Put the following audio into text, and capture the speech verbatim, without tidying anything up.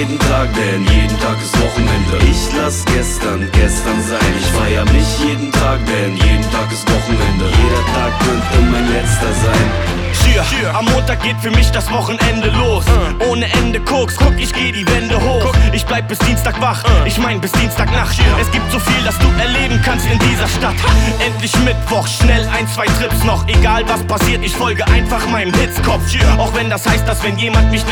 jeden Tag, denn jeden Tag ist Wochenende. Ich lass gestern gestern sein. Ich feier mich jeden Tag, denn jeden Tag ist Wochenende. Jeder Tag könnte mein letzter sein. Cheer. Am Montag geht für mich das Wochenende los. uh. Ohne Ende Koks, guck, ich geh die Wände hoch. Guck. Ich bleib bis Dienstag wach, uh. ich mein bis Dienstagnacht. Cheer. Es gibt so viel, das du erleben kannst in dieser Stadt. Endlich Mittwoch, schnell ein, zwei Trips noch. Egal was passiert, ich folge einfach meinem Hitzkopf. Cheer. Auch wenn das heißt, dass wenn jemand mich nicht